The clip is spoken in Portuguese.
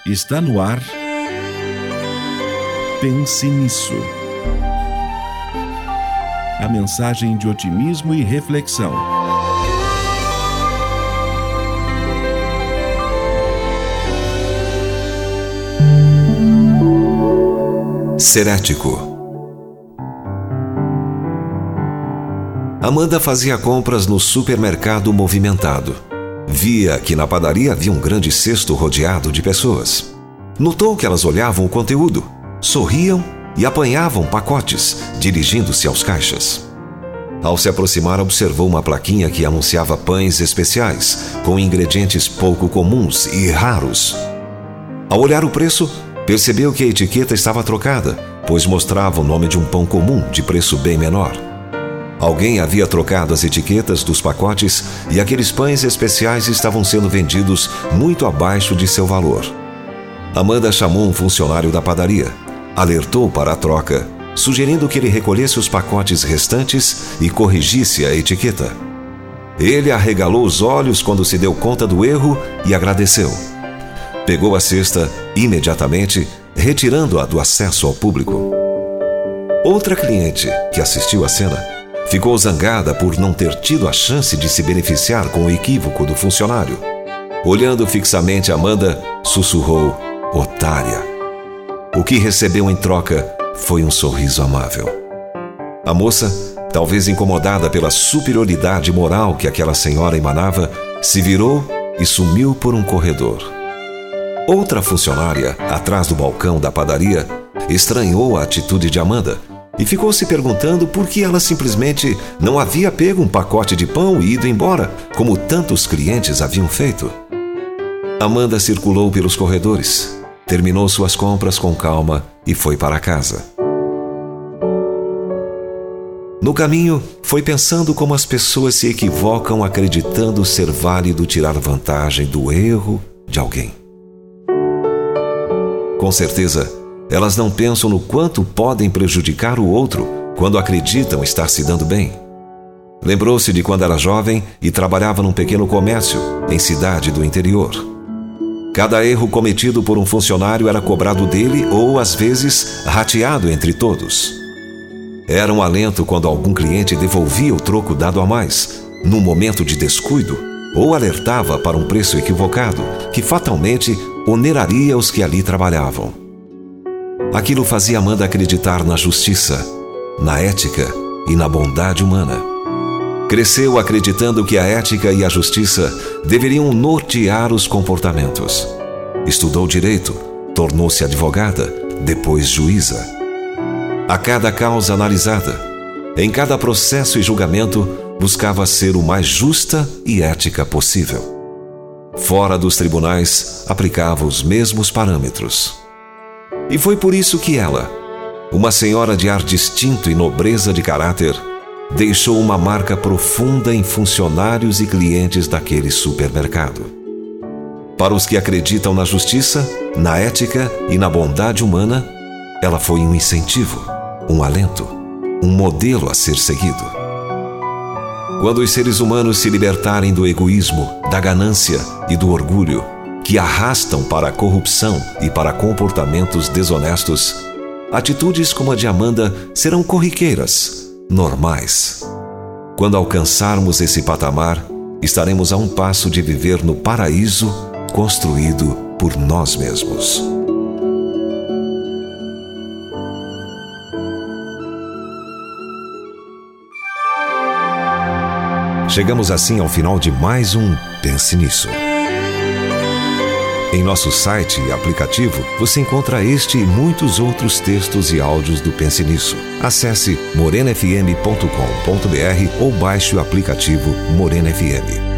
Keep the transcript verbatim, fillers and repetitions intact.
Está no ar. Pense nisso. A mensagem de otimismo e reflexão. Ser ético. Amanda fazia compras no supermercado movimentado. Via que na padaria havia um grande cesto rodeado de pessoas. Notou que elas olhavam o conteúdo, sorriam e apanhavam pacotes, dirigindo-se aos caixas. Ao se aproximar, observou uma plaquinha que anunciava pães especiais, com ingredientes pouco comuns e raros. Ao olhar o preço, percebeu que a etiqueta estava trocada, pois mostrava o nome de um pão comum de preço bem menor. Alguém havia trocado as etiquetas dos pacotes e aqueles pães especiais estavam sendo vendidos muito abaixo de seu valor. Amanda chamou um funcionário da padaria, alertou para a troca, sugerindo que ele recolhesse os pacotes restantes e corrigisse a etiqueta. Ele arregalou os olhos quando se deu conta do erro e agradeceu. Pegou a cesta imediatamente, retirando-a do acesso ao público. Outra cliente, que assistiu à cena, ficou zangada por não ter tido a chance de se beneficiar com o equívoco do funcionário. Olhando fixamente Amanda, sussurrou: "Otária." O que recebeu em troca foi um sorriso amável. A moça, talvez incomodada pela superioridade moral que aquela senhora emanava, se virou e sumiu por um corredor. Outra funcionária, atrás do balcão da padaria, estranhou a atitude de Amanda e ficou se perguntando por que ela simplesmente não havia pego um pacote de pão e ido embora, como tantos clientes haviam feito. Amanda circulou pelos corredores, terminou suas compras com calma e foi para casa. No caminho, foi pensando como as pessoas se equivocam acreditando ser válido tirar vantagem do erro de alguém. Com certeza, elas não pensam no quanto podem prejudicar o outro quando acreditam estar se dando bem. Lembrou-se de quando era jovem e trabalhava num pequeno comércio em cidade do interior. Cada erro cometido por um funcionário era cobrado dele ou, às vezes, rateado entre todos. Era um alento quando algum cliente devolvia o troco dado a mais, num momento de descuido, ou alertava para um preço equivocado, que fatalmente oneraria os que ali trabalhavam. Aquilo fazia Amanda acreditar na justiça, na ética e na bondade humana. Cresceu acreditando que a ética e a justiça deveriam nortear os comportamentos. Estudou direito, tornou-se advogada, depois juíza. A cada causa analisada, em cada processo e julgamento, buscava ser o mais justa e ética possível. Fora dos tribunais, aplicava os mesmos parâmetros. E foi por isso que ela, uma senhora de ar distinto e nobreza de caráter, deixou uma marca profunda em funcionários e clientes daquele supermercado. Para os que acreditam na justiça, na ética e na bondade humana, ela foi um incentivo, um alento, um modelo a ser seguido. Quando os seres humanos se libertarem do egoísmo, da ganância e do orgulho, que arrastam para a corrupção e para comportamentos desonestos, atitudes como a de Amanda serão corriqueiras, normais. Quando alcançarmos esse patamar, estaremos a um passo de viver no paraíso construído por nós mesmos. Chegamos assim ao final de mais um Pense Nisso. Em nosso site e aplicativo, você encontra este e muitos outros textos e áudios do Pense Nisso. Acesse morena f m ponto com ponto b r ou baixe o aplicativo Morena F M.